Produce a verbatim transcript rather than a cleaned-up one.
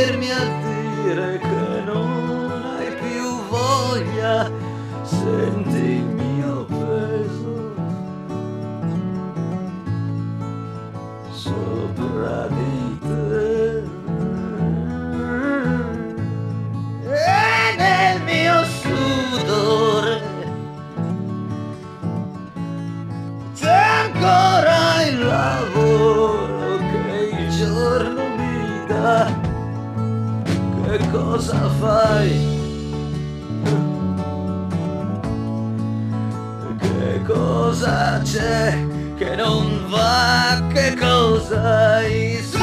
venirmi a dire che non hai più voglia, senti il mio peso sopra di te. E nel mio sudore c'è ancora il lavoro che il giorno mi dà. Che cosa fai? Che cosa c'è che non va? Che cosa hai?